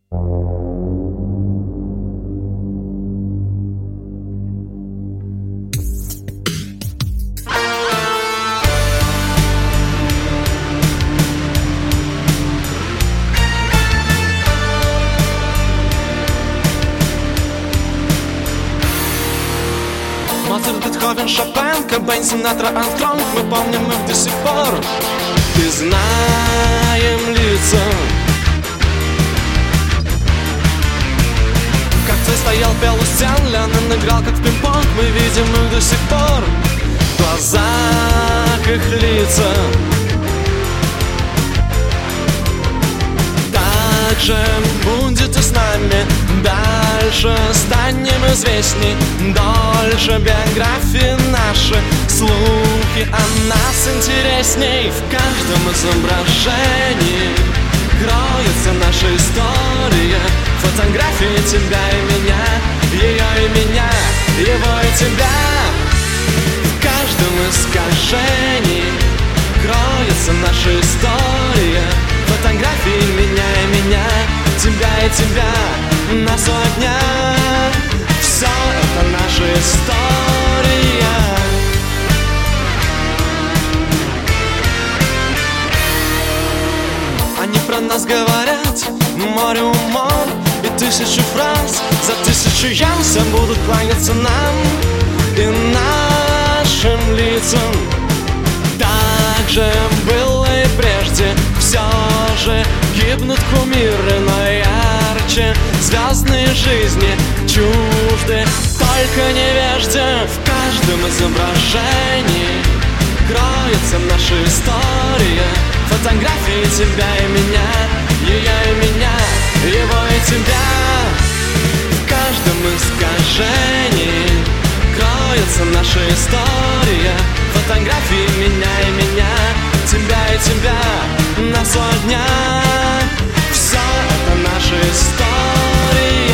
Моцарт, Бетховен, Шопен, Кобейн, Синатра, Армстронг. Мы помним их до сих пор и знаем лица. Как Цой стоял, пел у стен, Леннон играл как в пинг-понг. Мы видим их до сих пор в глазах их лица. Так же будет и с нами. Дальше станем известней, дольше биографии наши, слухи о нас интересней. В каждом изображении кроется наша история. Фотографии тебя и меня, ее и меня, его и тебя. В каждом искажении кроется наша история. Фотографии меня и меня, тебя и тебя. Нас огня, все это наша история. Они про нас говорят море умом и тысячу фраз. За 1000 ям все будут кланяться нам и нашим лицам. Так же было и прежде. Все же гибнут кумиры, но ярче звездные жизни чужды только невежде. В каждом изображении кроется наша история. Фотографии тебя и меня, ее и меня, его и тебя. В каждом искажении кроется наша история. Фотографии меня и меня, тебя и тебя. На дня все это наша история.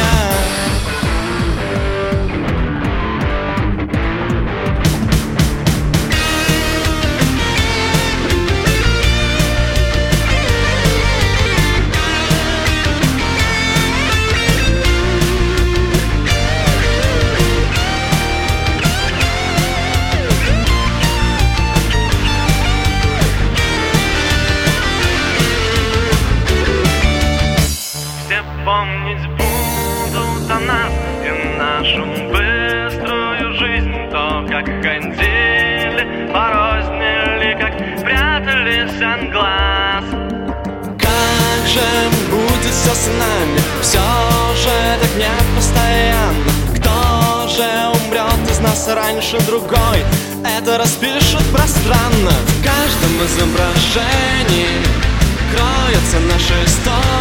Помнить будут о нас и нашу быструю жизнь. То, как ходили, порознили, как прятались от глаз. Как же будет все с нами? Все же так не постоянно. Кто же умрет из нас раньше другой? Это распишут пространно. В каждом изображении кроется наша история.